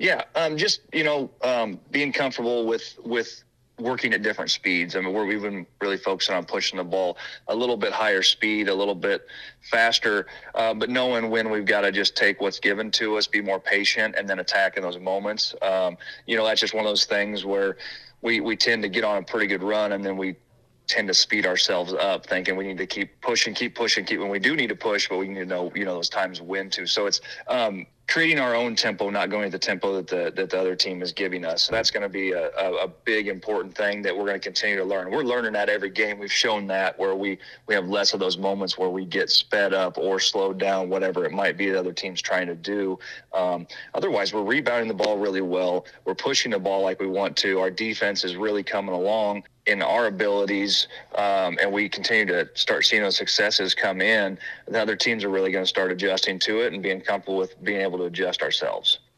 Yeah, just being comfortable with working at different speeds. I mean, we've been really focusing on pushing the ball a little bit higher speed, a little bit faster, but knowing when we've got to just take what's given to us, be more patient, and then attack in those moments. That's just one of those things where we tend to get on a pretty good run, and then we tend to speed ourselves up, thinking we need to keep pushing, when we do need to push, but we need to know, those times when to. So it's creating our own tempo, not going at the tempo that the other team is giving us. So that's going to be a big, important thing that we're going to continue to learn. We're learning that every game. We've shown that where we have less of those moments where we get sped up or slowed down, whatever it might be the other team's trying to do. Otherwise, we're rebounding the ball really well. We're pushing the ball like we want to. Our defense is really coming along in our abilities, and we continue to start seeing those successes come in. The other teams are really going to start adjusting to it and being comfortable with being able to adjust ourselves.